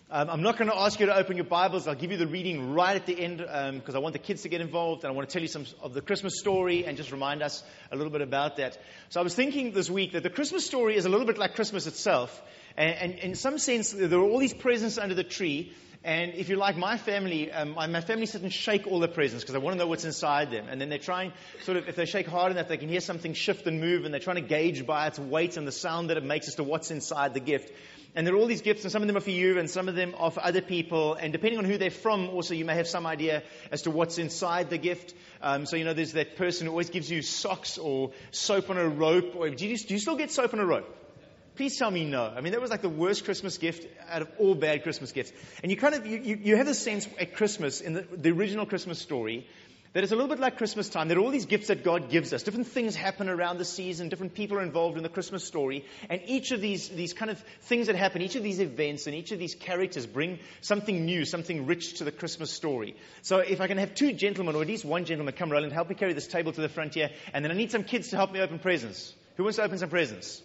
I'm not going to ask you to open your Bibles. I'll give you the reading right at the end because I want the kids to get involved, and I want to tell you some of the Christmas story and just remind us a little bit about that. So I was thinking this week that the Christmas story is a little bit like Christmas itself, and in some sense there are all these presents under the tree. And if you like my family, my family sit and shake all the presents because they want to know what's inside them. And then they're trying, sort of, if they shake hard enough, they can hear something shift and move, and they're trying to gauge by its weight and the sound that it makes as to what's inside the gift. And there are all these gifts, and some of them are for you, and some of them are for other people. And depending on who they're from, also, you may have some idea as to what's inside the gift. So, there's that person who always gives you socks or soap on a rope. Or do you still get soap on a rope? Please tell me no. I mean, that was like the worst Christmas gift out of all bad Christmas gifts. And you kind of, you have this sense at Christmas, in the original Christmas story, that it's a little bit like Christmas time. There are all these gifts that God gives us. Different things happen around the season. Different people are involved in the Christmas story. And each of these kind of things that happen, each of these events and each of these characters bring something new, something rich to the Christmas story. So if I can have two gentlemen, or at least one gentleman, come Roland, help me carry this table to the front here. And then I need some kids to help me open presents. Who wants to open some presents?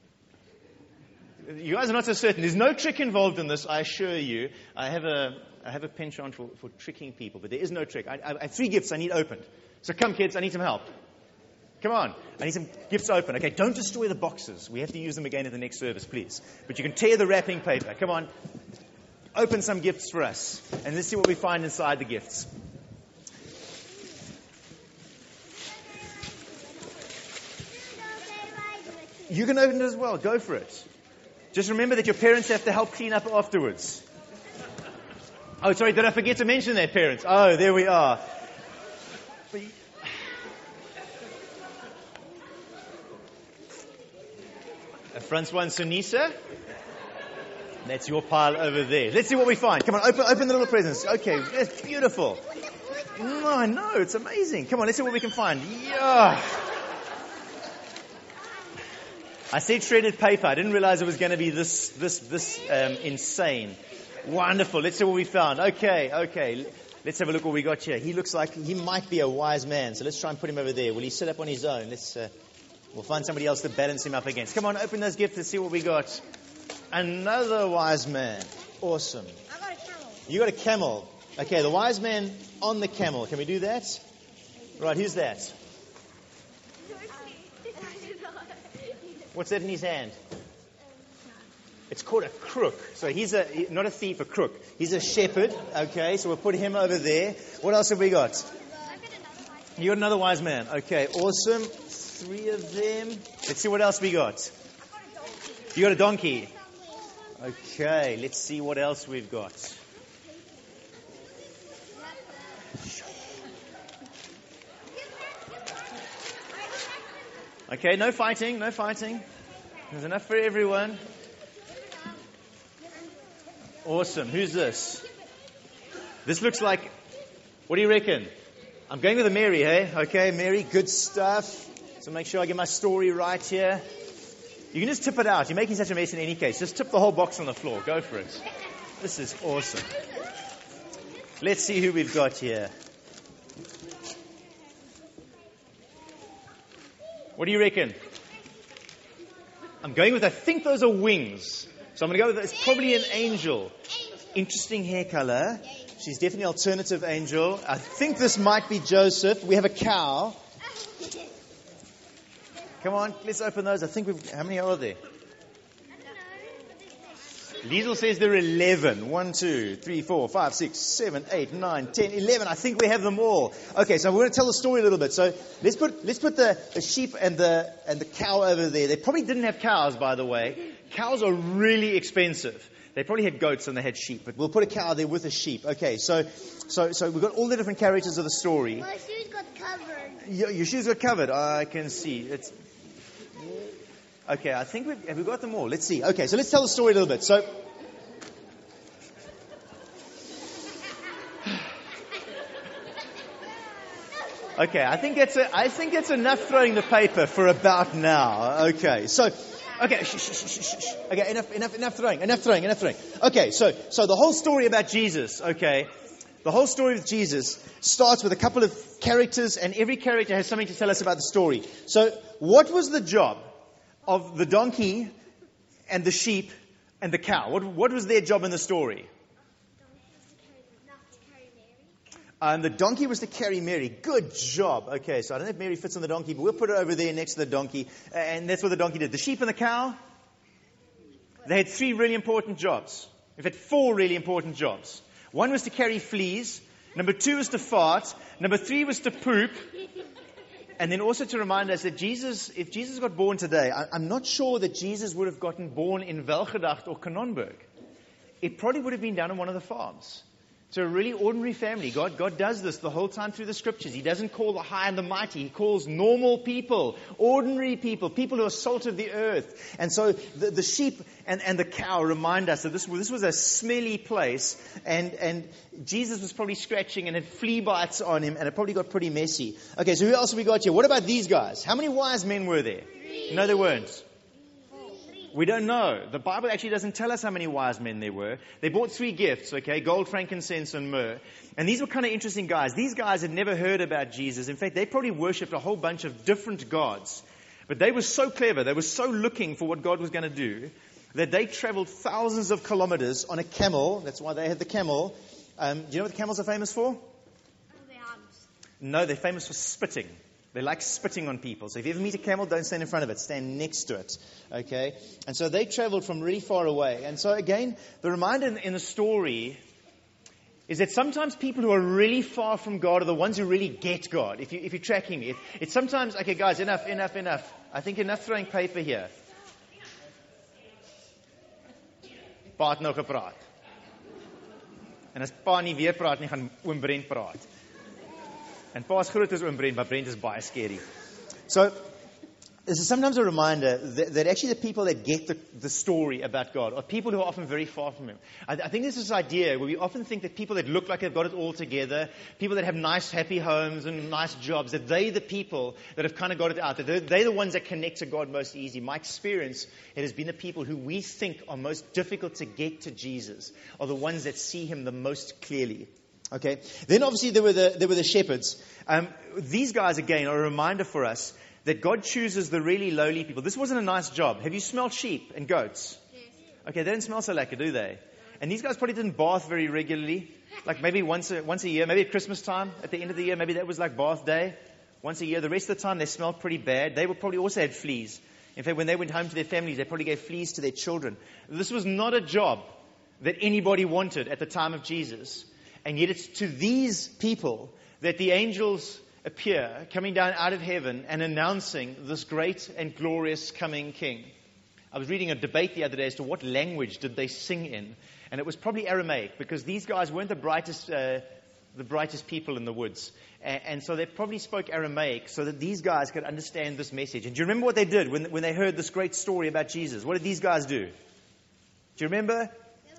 You guys are not so certain. There's no trick involved in this, I assure you. I have a penchant for tricking people, but there is no trick. I have 3 gifts I need opened. So come, kids, I need some help. Come on. I need some gifts open. Okay, don't destroy the boxes. We have to use them again at the next service, please. But you can tear the wrapping paper. Come on. Open some gifts for us. And let's see what we find inside the gifts. You can open it as well. Go for it. Just remember that your parents have to help clean up afterwards. Oh, sorry, did I forget to mention that, parents? Oh, there we are. Francois and Sunisa. That's your pile over there. Let's see what we find. Come on, open the little presents. Okay, that's beautiful. Oh, I know, it's amazing. Come on, let's see what we can find. Yeah. I said shredded paper. I didn't realize it was going to be this insane. Wonderful. Let's see what we found. Okay. Let's have a look what we got here. He looks like he might be a wise man. So let's try and put him over there. Will he sit up on his own? We'll find somebody else to balance him up against. Come on, open those gifts and see what we got. Another wise man. Awesome. I got a camel. You got a camel. Okay, the wise man on the camel. Can we do that? Right, who's that? What's that in his hand? It's called a crook. So he's not a thief, a crook. He's a shepherd. Okay, so we'll put him over there. What else have we got? You got another wise man. Okay, awesome. 3 of them. Let's see what else we got. You got a donkey. Okay, let's see what else we've got. Okay, no fighting. There's enough for everyone. Awesome. Who's this? This looks like, what do you reckon? I'm going with a Mary, hey? Okay, Mary, good stuff. So make sure I get my story right here. You can just tip it out. You're making such a mess in any case. Just tip the whole box on the floor. Go for it. This is awesome. Let's see who we've got here. What do you reckon? I'm going with, I think those are wings. So I'm going to go with, it's probably an angel. Interesting hair color. She's definitely an alternative angel. I think this might be Joseph. We have a cow. Come on, let's open those. I think how many are there? Liesel says there are 11. 1, 2, 3, 4, 5, 6, 7, 8, 9, 10, 11. I think we have them all. Okay, so we're going to tell the story a little bit. So let's put the sheep and the cow over there. They probably didn't have cows, by the way. Cows are really expensive. They probably had goats and they had sheep, but we'll put a cow there with a sheep. Okay, so we've got all the different characters of the story. My shoes got covered. Your shoes got covered. I can see. Okay, I think have we got them all? Let's see. Okay, so let's tell the story a little bit. So, okay, I think it's enough throwing the paper for about now. Okay, so. Okay, Okay, enough throwing. Okay, so the whole story about Jesus, okay, the whole story of Jesus starts with a couple of characters, and every character has something to tell us about the story. So, what was the job of the donkey and the sheep and the cow. What was their job in the story? The donkey was to carry Mary. Good job. Okay, so I don't know if Mary fits on the donkey, but we'll put her over there next to the donkey. And that's what the donkey did. The sheep and the cow, they had 3 really important jobs. In fact, 4 really important jobs. 1 was to carry fleas. Number 2 was to fart. Number 3 was to poop. And then also to remind us that if Jesus got born today, I'm not sure that Jesus would have gotten born in Welgedacht or Kanonburg. It probably would have been down on one of the farms. So a really ordinary family. God does this the whole time through the scriptures. He doesn't call the high and the mighty. He calls normal people, ordinary people who are salt of the earth. And so the sheep and the cow remind us that this was a smelly place. And Jesus was probably scratching and had flea bites on him. And it probably got pretty messy. Okay, so who else have we got here? What about these guys? How many wise men were there? 3. No, there weren't. We don't know. The Bible actually doesn't tell us how many wise men there were. They brought 3 gifts, okay? Gold, frankincense, and myrrh. And these were kind of interesting guys. These guys had never heard about Jesus. In fact, they probably worshipped a whole bunch of different gods. But they were so clever. They were so looking for what God was going to do that they traveled thousands of kilometers on a camel. That's why they had the camel. Do you know what the camels are famous for? No, they're famous for spitting. They like spitting on people. So if you ever meet a camel, don't stand in front of it. Stand next to it. Okay? And so they traveled from really far away. And so again, the reminder in the story is that sometimes people who are really far from God are the ones who really get God. If you're tracking me. It's sometimes, okay guys, enough. I think enough throwing paper here. Pa het nou gepraat. En as pa nie weer praat nie, gaan oom Brent praat. And Pa's groot is oom Brent, but Brent is baie scary. So, this is sometimes a reminder that actually the people that get the story about God are people who are often very far from Him. I think there's this idea where we often think that people that look like they've got it all together, people that have nice, happy homes and nice jobs, that they're the people that have kind of got it out. That they're the ones that connect to God most easy. My experience, it has been the people who we think are most difficult to get to Jesus are the ones that see Him the most clearly. Okay. Then obviously there were the shepherds. These guys again are a reminder for us that God chooses the really lowly people. This wasn't a nice job. Have you smelled sheep and goats? Yes. Okay, they don't smell so lekker, do they? And these guys probably didn't bath very regularly. Like maybe once a year, maybe at Christmas time, at the end of the year, maybe that was like bath day. Once a year. The rest of the time they smelled pretty bad. They probably also had fleas. In fact, when they went home to their families, they probably gave fleas to their children. This was not a job that anybody wanted at the time of Jesus. And yet it's to these people that the angels appear, coming down out of heaven and announcing this great and glorious coming King. I was reading a debate the other day as to what language did they sing in. And it was probably Aramaic, because these guys weren't the brightest people in the woods. And so they probably spoke Aramaic so that these guys could understand this message. And do you remember what they did when they heard this great story about Jesus? What did these guys do? Do you remember?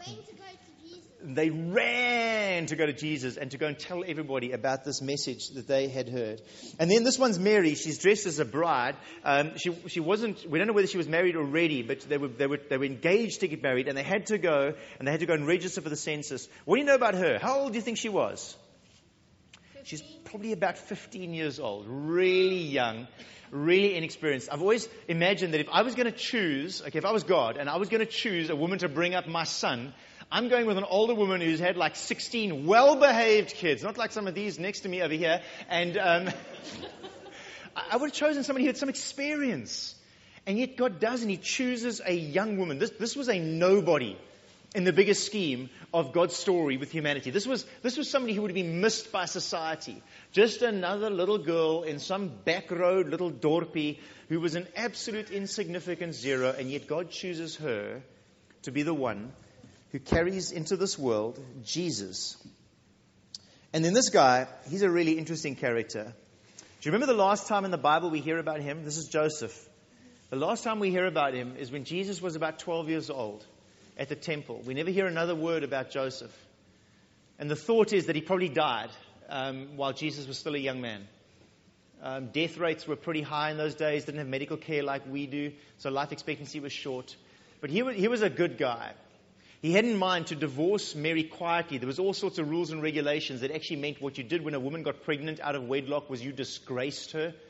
They ran to go to Jesus and to go and tell everybody about this message that they had heard. And then this one's Mary. She's dressed as a bride. She wasn't. We don't know whether she was married already, but they were engaged to get married, and they had to go and register for the census. What do you know about her? How old do you think she was? 15. She's probably about 15 years old. Really young. Really inexperienced. I've always imagined that if I was going to choose, if I was God and I was going to choose a woman to bring up my son, I'm going with an older woman who's had like 16 well-behaved kids, not like some of these next to me over here. And I would have chosen somebody who had some experience. And yet God does, and He chooses a young woman. This was a nobody in the bigger scheme of God's story with humanity. This was somebody who would have been missed by society. Just another little girl in some back road little dorpie who was an absolute insignificant zero, and yet God chooses her to be the one who carries into this world Jesus. And then this guy, he's a really interesting character. Do you remember the last time in the Bible we hear about him? This is Joseph. The last time we hear about him is when Jesus was about 12 years old at the temple. We never hear another word about Joseph. And the thought is that he probably died while Jesus was still a young man. Death rates were pretty high in those days, didn't have medical care like we do, so life expectancy was short. But he was a good guy. He had in mind to divorce Mary quietly. There was all sorts of rules and regulations that actually meant what you did when a woman got pregnant out of wedlock was you disgraced her.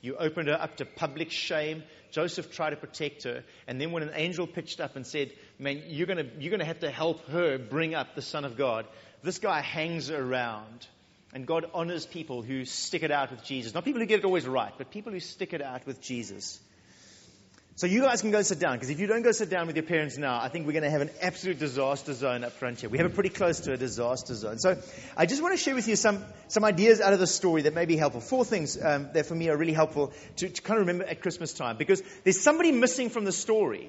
You opened her up to public shame. Joseph tried to protect her. And then when an angel pitched up and said, man, you're going to have to help her bring up the Son of God, this guy hangs around. And God honors people who stick it out with Jesus. Not people who get it always right, but people who stick it out with Jesus. So you guys can go sit down, because if you don't go sit down with your parents now, I think we're going to have an absolute disaster zone up front here. We have it pretty close to a disaster zone. So I just want to share with you some ideas out of the story that may be helpful. 4 things that for me are really helpful to kind of remember at Christmas time, because there's somebody missing from the story.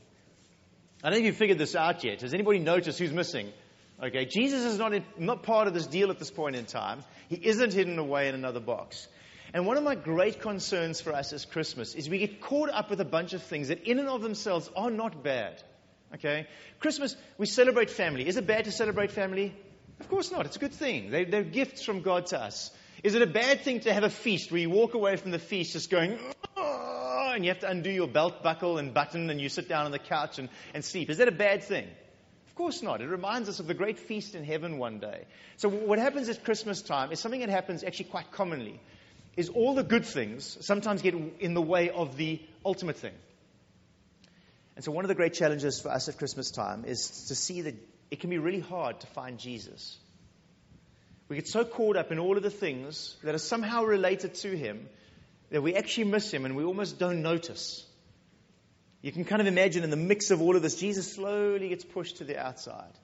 I don't think you've figured this out yet. Has anybody noticed who's missing? Okay, Jesus is not part of this deal at this point in time. He isn't hidden away in another box. And one of my great concerns for us as Christmas is we get caught up with a bunch of things that in and of themselves are not bad. Okay? Christmas, we celebrate family. Is it bad to celebrate family? Of course not. It's a good thing. They're gifts from God to us. Is it a bad thing to have a feast where you walk away from the feast just going, oh, and you have to undo your belt buckle and button and you sit down on the couch and sleep? Is that a bad thing? Of course not. It reminds us of the great feast in heaven one day. So what happens at Christmas time is something that happens actually quite commonly. Is all the good things sometimes get in the way of the ultimate thing. And so one of the great challenges for us at Christmas time is to see that it can be really hard to find Jesus. We get so caught up in all of the things that are somehow related to Him that we actually miss Him and we almost don't notice. You can kind of imagine in the mix of all of this, Jesus slowly gets pushed to the outside.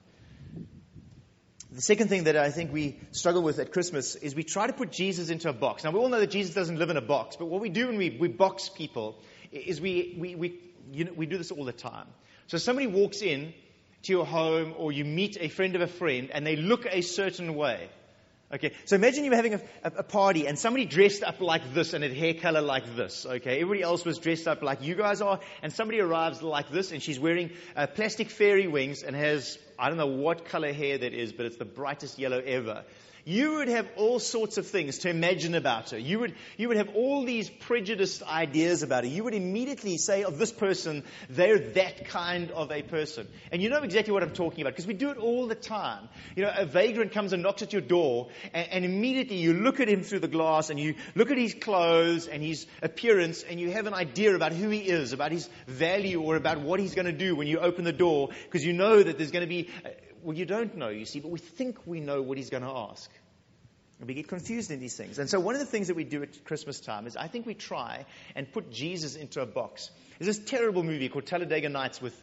The second thing that I think we struggle with at Christmas is we try to put Jesus into a box. Now, we all know that Jesus doesn't live in a box, but what we do when we box people is we do this all the time. So somebody walks in to your home or you meet a friend of a friend and they look a certain way. Okay, so imagine you were having a party and somebody dressed up like this and had hair color like this. Okay, everybody else was dressed up like you guys are, and somebody arrives like this and she's wearing plastic fairy wings and has, I don't know what color hair that is, but it's the brightest yellow ever. You would have all sorts of things to imagine about her. You would have all these prejudiced ideas about her. You would immediately say of this person, they're that kind of a person. And you know exactly what I'm talking about, because we do it all the time. You know, a vagrant comes and knocks at your door, and immediately you look at him through the glass, and you look at his clothes and his appearance, and you have an idea about who he is, about his value, or about what he's going to do when you open the door, because you know that there's going to be... Well, you don't know, you see, but we think we know what he's going to ask. And we get confused in these things. And so one of the things that we do at Christmas time is I think we try and put Jesus into a box. There's this terrible movie called Talladega Nights with...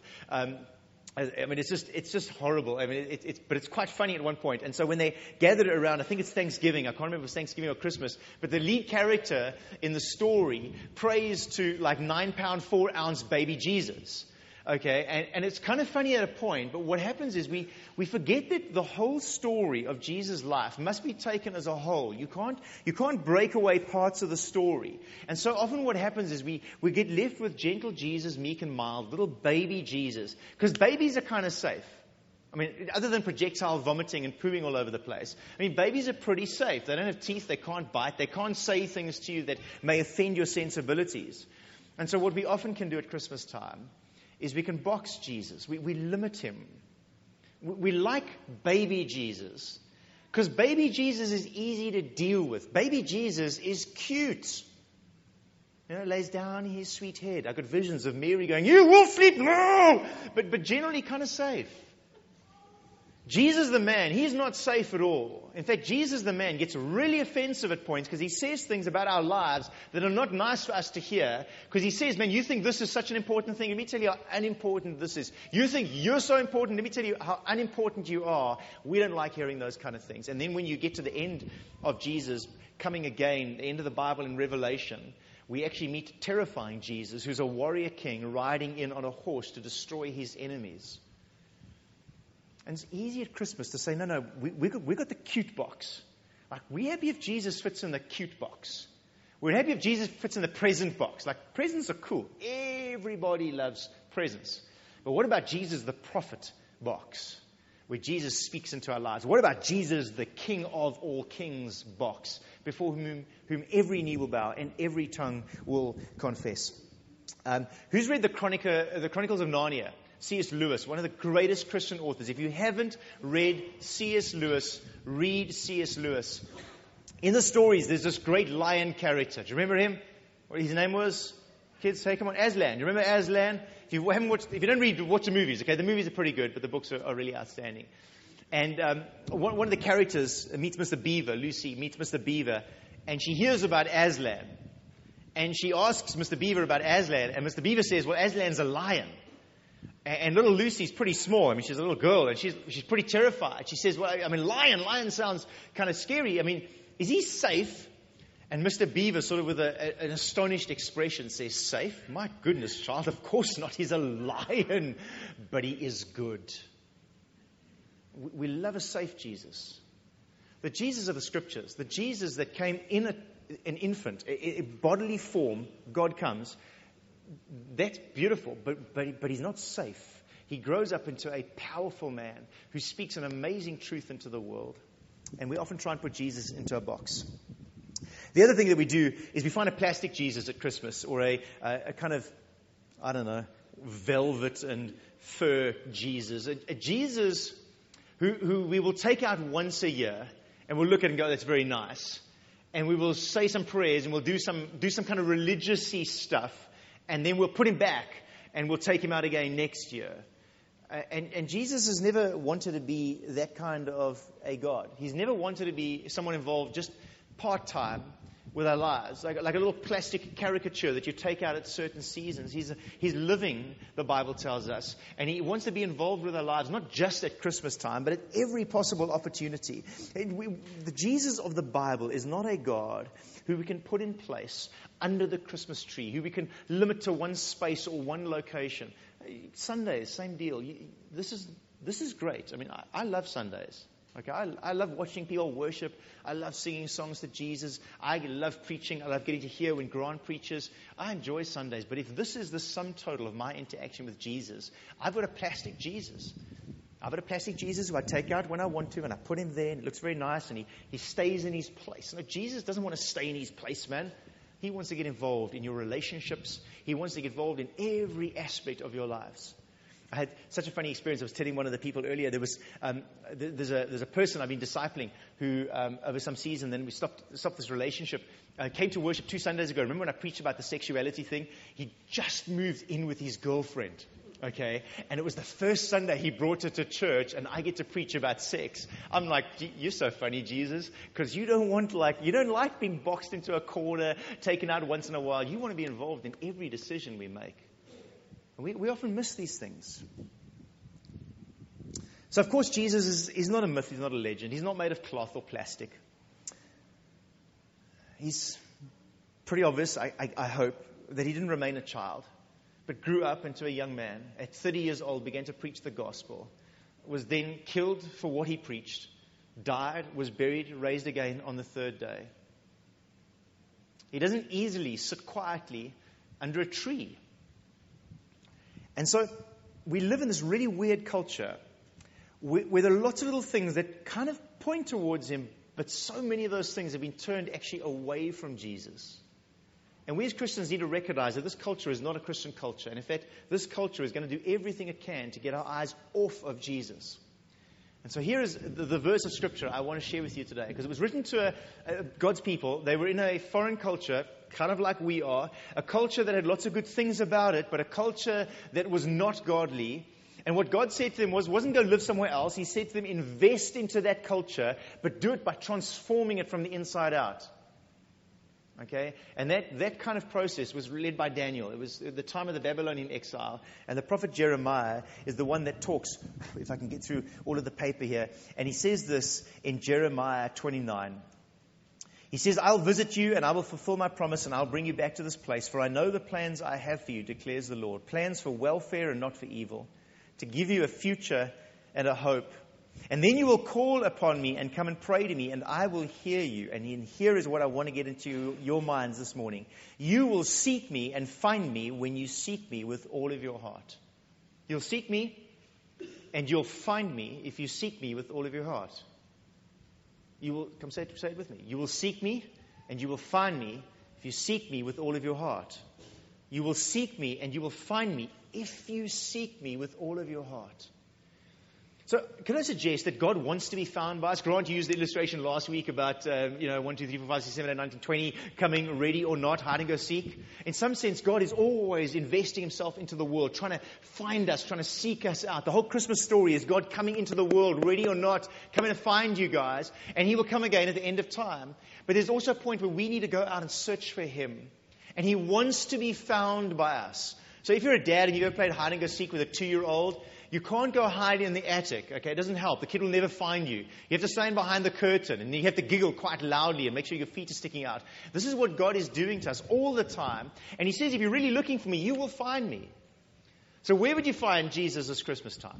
it's just horrible. But it's quite funny at one point. And so when they gathered around, I think it's Thanksgiving. I can't remember if it was Thanksgiving or Christmas. But the lead character in the story prays to like 9-pound, 4-ounce baby Jesus. Okay, and it's kind of funny at a point, but what happens is we forget that the whole story of Jesus' life must be taken as a whole. You can't break away parts of the story. And so often what happens is we get left with gentle Jesus, meek and mild, little baby Jesus. Because babies are kind of safe. I mean, other than projectile vomiting and pooing all over the place. I mean, babies are pretty safe. They don't have teeth, they can't bite, they can't say things to you that may offend your sensibilities. And so what we often can do at Christmas time is we can box Jesus. We limit him. We like baby Jesus because baby Jesus is easy to deal with. Baby Jesus is cute. You know, lays down his sweet head. I got visions of Mary going, "You will sleep now!" But generally kind of safe. Jesus the man, he's not safe at all. In fact, Jesus the man gets really offensive at points because he says things about our lives that are not nice for us to hear. Because he says, man, you think this is such an important thing. Let me tell you how unimportant this is. You think you're so important. Let me tell you how unimportant you are. We don't like hearing those kind of things. And then when you get to the end of Jesus coming again, the end of the Bible in Revelation, we actually meet terrifying Jesus, who's a warrior king riding in on a horse to destroy his enemies. And it's easy at Christmas to say, no, we got the cute box. Like, we're happy if Jesus fits in the cute box. We're happy if Jesus fits in the present box. Like, presents are cool. Everybody loves presents. But what about Jesus, the prophet box, where Jesus speaks into our lives? What about Jesus, the King of all kings box, before whom every knee will bow and every tongue will confess? Who's read the Chronicles of Narnia? C.S. Lewis, one of the greatest Christian authors. If you haven't read C.S. Lewis, read C.S. Lewis. In the stories, there's this great lion character. Do you remember him? What his name was? Kids, say, come on, Aslan. You remember Aslan? If you don't watch the movies, okay? The movies are pretty good, but the books are really outstanding. And one of the characters meets Mr. Beaver. Lucy meets Mr. Beaver, and she hears about Aslan. And she asks Mr. Beaver about Aslan, and Mr. Beaver says, well, Aslan's a lion. And little Lucy's pretty small. I mean, she's a little girl, and she's pretty terrified. She says, well, I mean, lion sounds kind of scary. I mean, is he safe? And Mr. Beaver, sort of with an astonished expression, says, safe? My goodness, child, of course not. He's a lion, but he is good. We love a safe Jesus. The Jesus of the Scriptures, the Jesus that came in an infant, a bodily form, God comes. That's beautiful, but he's not safe. He grows up into a powerful man who speaks an amazing truth into the world. And we often try and put Jesus into a box. The other thing that we do is we find a plastic Jesus at Christmas, or a kind of, I don't know, velvet and fur Jesus. A Jesus who we will take out once a year and we'll look at and go, that's very nice. And we will say some prayers and we'll do some kind of religious-y stuff. And then we'll put him back and we'll take him out again next year. And Jesus has never wanted to be that kind of a God. He's never wanted to be someone involved just part-time with our lives, like a little plastic caricature that you take out at certain seasons. He's living, the Bible tells us, and he wants to be involved with our lives, not just at Christmas time, but at every possible opportunity. The Jesus of the Bible is not a God who we can put in place under the Christmas tree, who we can limit to one space or one location. Sundays, same deal. This is great. I mean, I love Sundays. Okay, I love watching people worship. I love singing songs to Jesus. I love preaching. I love getting to hear when Grant preaches. I enjoy Sundays. But if this is the sum total of my interaction with Jesus, I've got a plastic Jesus. I've got a plastic Jesus who I take out when I want to, and I put him there, and it looks very nice, and he stays in his place. No, Jesus doesn't want to stay in his place, man. He wants to get involved in your relationships. He wants to get involved in every aspect of your lives. I had such a funny experience. I was telling one of the people earlier, there's a person I've been discipling who, over some season, then we stopped this relationship, came to worship 2 Sundays ago. Remember when I preached about the sexuality thing? He just moved in with his girlfriend, okay? And it was the first Sunday he brought her to church, and I get to preach about sex. I'm like, you're so funny, Jesus, because you don't like being boxed into a corner, taken out once in a while. You want to be involved in every decision we make. We often miss these things. So, of course, Jesus is not a myth. He's not a legend. He's not made of cloth or plastic. He's pretty obvious, I hope, that he didn't remain a child, but grew up into a young man. At 30 years old, began to preach the gospel, was then killed for what he preached, died, was buried, raised again on the 3rd day. He doesn't easily sit quietly under a tree. And so we live in this really weird culture where there are lots of little things that kind of point towards him, but so many of those things have been turned actually away from Jesus. And we as Christians need to recognize that this culture is not a Christian culture. And in fact, this culture is going to do everything it can to get our eyes off of Jesus. And so here is the verse of Scripture I want to share with you today, because it was written to God's people. They were in a foreign culture, kind of like we are, a culture that had lots of good things about it, but a culture that was not godly. And what God said to them wasn't go live somewhere else. He said to them, invest into that culture, but do it by transforming it from the inside out. Okay? And that kind of process was led by Daniel. It was at the time of the Babylonian exile. And the prophet Jeremiah is the one that talks, if I can get through all of the paper here. And he says this in Jeremiah 29. He says, I'll visit you and I will fulfill my promise and I'll bring you back to this place. For I know the plans I have for you, declares the Lord. Plans for welfare and not for evil, to give you a future and a hope. And then you will call upon me and come and pray to me, and I will hear you. And here is what I want to get into your minds this morning. You will seek me and find me when you seek me with all of your heart. You'll seek me and you'll find me if you seek me with all of your heart. You will, come say it with me. You will seek me and you will find me if you seek me with all of your heart. You will seek me and you will find me if you seek me with all of your heart. So can I suggest that God wants to be found by us? Grant used the illustration last week about, 1, 2, 3, 4, 5, 6, 7, 8, 9, 10, 20 coming ready or not, hide and go seek. In some sense, God is always investing himself into the world, trying to find us, trying to seek us out. The whole Christmas story is God coming into the world, ready or not, coming to find you guys. And he will come again at the end of time. But there's also a point where we need to go out and search for him. And he wants to be found by us. So if you're a dad and you've ever played hide and go seek with a 2-year-old, you can't go hide in the attic, okay? It doesn't help. The kid will never find you. You have to stand behind the curtain, and you have to giggle quite loudly and make sure your feet are sticking out. This is what God is doing to us all the time. And he says, if you're really looking for me, you will find me. So where would you find Jesus this Christmas time?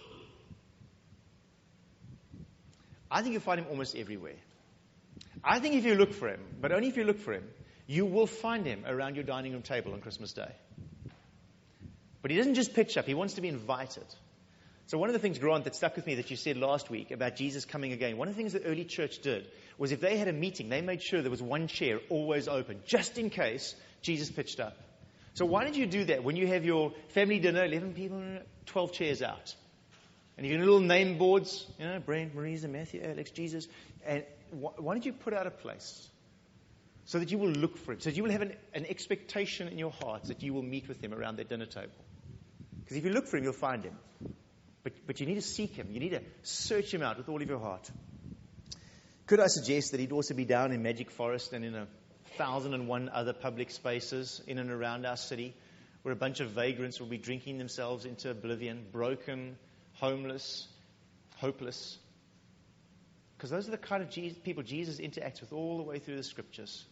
I think you'll find him almost everywhere. I think if you look for him, but only if you look for him, you will find him around your dining room table on Christmas Day. But he doesn't just pitch up. He wants to be invited. So one of the things, Grant, that stuck with me that you said last week about Jesus coming again, one of the things the early church did was if they had a meeting, they made sure there was one chair always open, just in case Jesus pitched up. So why don't you do that when you have your family dinner, 11 people, 12 chairs out. And you have little name boards, Brent, Marisa, Matthew, Alex, Jesus. And why don't you put out a place so that you will look for him, so that you will have an expectation in your heart that you will meet with him around that dinner table. Because if you look for him, you'll find him. But you need to seek him. You need to search him out with all of your heart. Could I suggest that he'd also be down in Magic Forest and in 1,001 other public spaces in and around our city where a bunch of vagrants will be drinking themselves into oblivion, broken, homeless, hopeless. Because those are the kind of people Jesus interacts with all the way through the scriptures.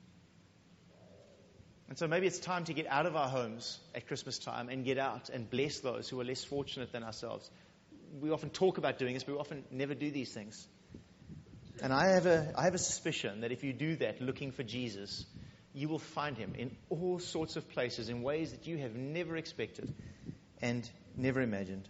And so maybe it's time to get out of our homes at Christmas time and get out and bless those who are less fortunate than ourselves. We often talk about doing this, but we often never do these things. And I have a suspicion that if you do that, looking for Jesus, you will find him in all sorts of places in ways that you have never expected and never imagined.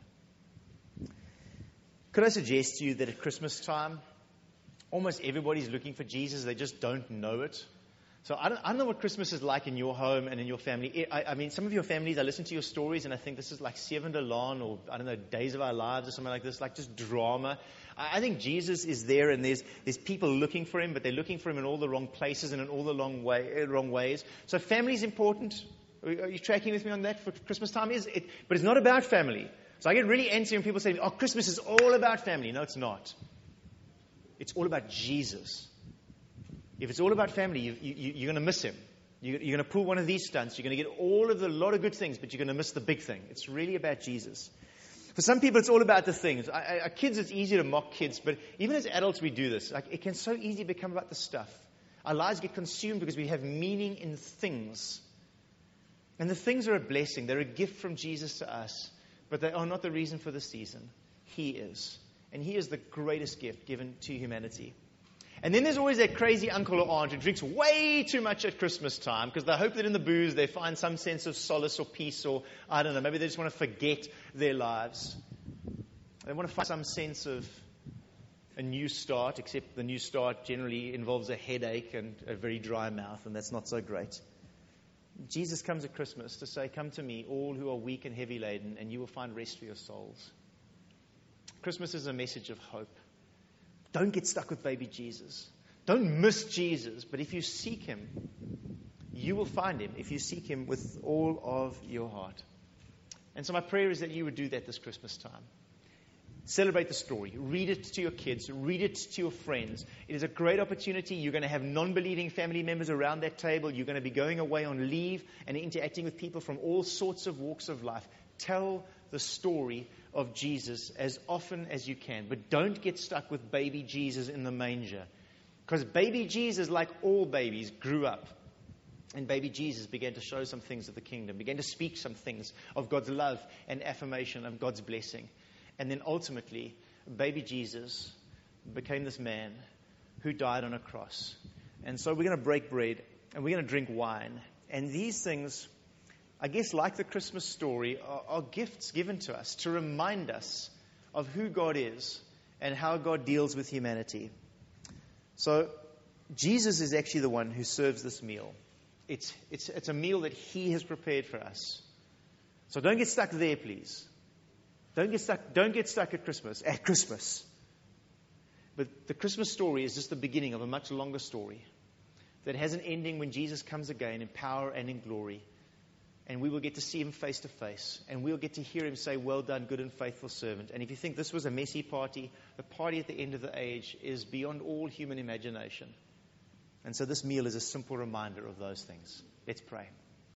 Could I suggest to you that at Christmas time, almost everybody's looking for Jesus, they just don't know it. So I don't know what Christmas is like in your home and in your family. I mean, some of your families, I listen to your stories and I think this is like Seven de Lan or, Days of Our Lives or something like this, like just drama. I think Jesus is there and there's people looking for him, but they're looking for him in all the wrong places and in all the wrong ways. So family is important. Are you tracking with me on that for Christmas time? But it's not about family. So I get really antsy when people say, oh, Christmas is all about family. No, it's not. It's all about Jesus. If it's all about family, you're going to miss him. You're going to pull one of these stunts. You're going to get a lot of good things, but you're going to miss the big thing. It's really about Jesus. For some people, it's all about the things. Kids, it's easy to mock kids, but even as adults, we do this. It can so easily become about the stuff. Our lives get consumed because we have meaning in things. And the things are a blessing. They're a gift from Jesus to us, but they are not the reason for the season. He is. And he is the greatest gift given to humanity. And then there's always that crazy uncle or aunt who drinks way too much at Christmas time because they hope that in the booze they find some sense of solace or peace or, I don't know, maybe they just want to forget their lives. They want to find some sense of a new start, except the new start generally involves a headache and a very dry mouth, and that's not so great. Jesus comes at Christmas to say, come to me, all who are weak and heavy laden, and you will find rest for your souls. Christmas is a message of hope. Don't get stuck with baby Jesus. Don't miss Jesus. But if you seek him, you will find him if you seek him with all of your heart. And so my prayer is that you would do that this Christmas time. Celebrate the story. Read it to your kids. Read it to your friends. It is a great opportunity. You're going to have non-believing family members around that table. You're going to be going away on leave and interacting with people from all sorts of walks of life. Tell the story of Jesus as often as you can. But don't get stuck with baby Jesus in the manger. Because baby Jesus, like all babies, grew up. And baby Jesus began to show some things of the kingdom, began to speak some things of God's love and affirmation of God's blessing. And then ultimately, baby Jesus became this man who died on a cross. And so we're going to break bread and we're going to drink wine. And these things, I guess like the Christmas story, are gifts given to us to remind us of who God is and how God deals with humanity. So Jesus is actually the one who serves this meal. It's a meal that he has prepared for us. So don't get stuck there, please. Don't get stuck at Christmas. But the Christmas story is just the beginning of a much longer story that has an ending when Jesus comes again in power and in glory. And we will get to see him face to face. And we'll get to hear him say, well done, good and faithful servant. And if you think this was a messy party, the party at the end of the age is beyond all human imagination. And so this meal is a simple reminder of those things. Let's pray.